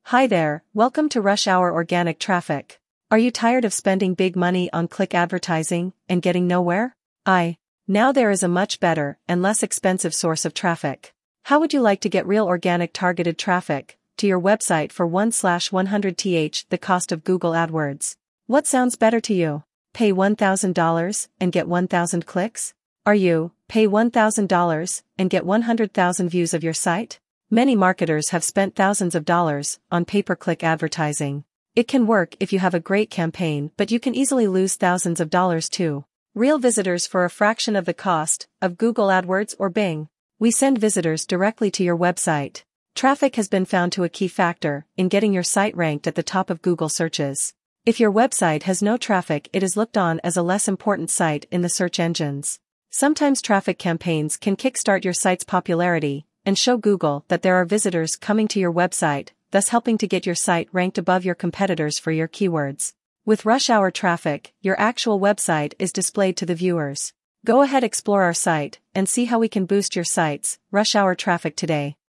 Hi there, welcome to Rush Hour Organic Traffic. Are you tired of spending big money on click advertising and getting nowhere? Now there is a much better and less expensive source of traffic. How would you like to get real organic targeted traffic to your website for 1/100th the cost of Google AdWords? What sounds better to you? Pay $1,000 and get 1,000 clicks? Are you, pay $1,000 and get 100,000 views of your site? Many marketers have spent thousands of dollars on pay-per-click advertising. It can work if you have a great campaign, but you can easily lose thousands of dollars too. Real visitors for a fraction of the cost of Google AdWords or Bing. We send visitors directly to your website. Traffic has been found to be a key factor in getting your site ranked at the top of Google searches. If your website has no traffic, it is looked on as a less important site in the search engines. Sometimes traffic campaigns can kickstart your site's popularity and show Google that there are visitors coming to your website, thus helping to get your site ranked above your competitors for your keywords. With Rush Hour Traffic, your actual website is displayed to the viewers. Go ahead, explore our site and see how we can boost your site's Rush Hour traffic today.